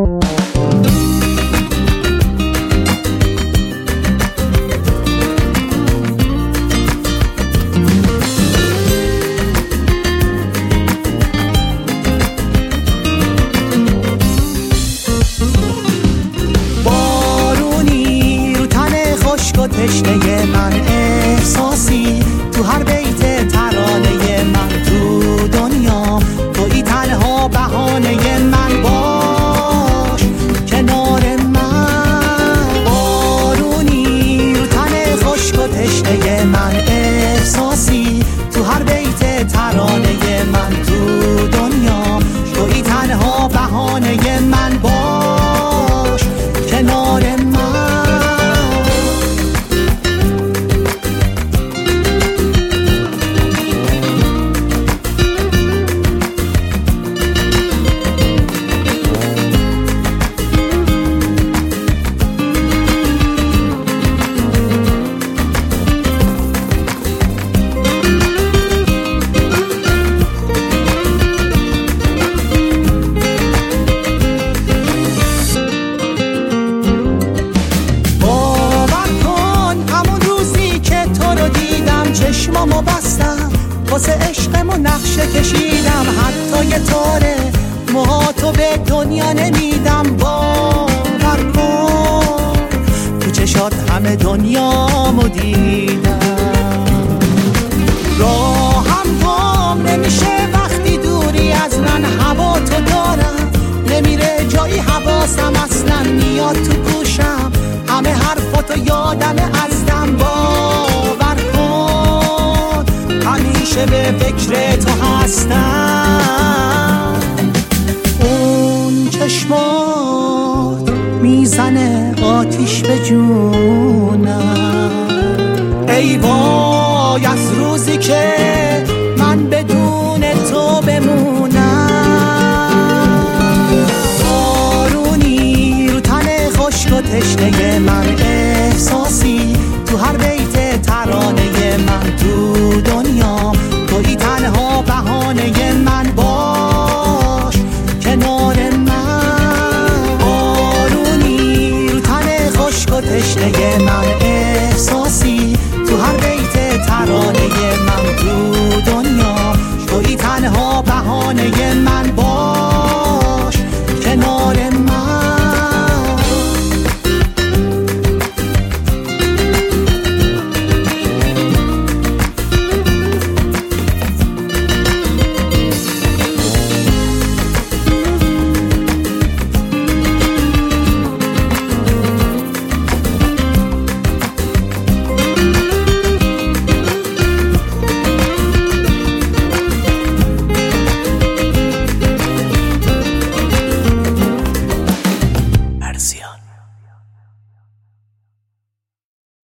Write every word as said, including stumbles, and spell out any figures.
تشنه من احساسی تو هر بیت ترانه من تو دنیا تویی تنها بهانه من باش کنار من بارونی رو تن خشک و تشنه من احساسی تو هر بیت ترانه من تو دنیا تویی تنها بهانه من باش کنار من چشمامو بستم واسه عشقمو نقشه کشیدم حتی یه تاره موهاتو به دنیا نمیدم باور کن تو چشات همه دنیامو دیدم راهم گم نمیشه وقتی دوری از من هوا تو دارم نمیره جایی حواسم اصلا میاد تو گوشم همه حرفاتو یادم ازدم باور کن همیشه به فکر تو هستم اون چشمات میزنه آتیش به جونم ای وای از روزی که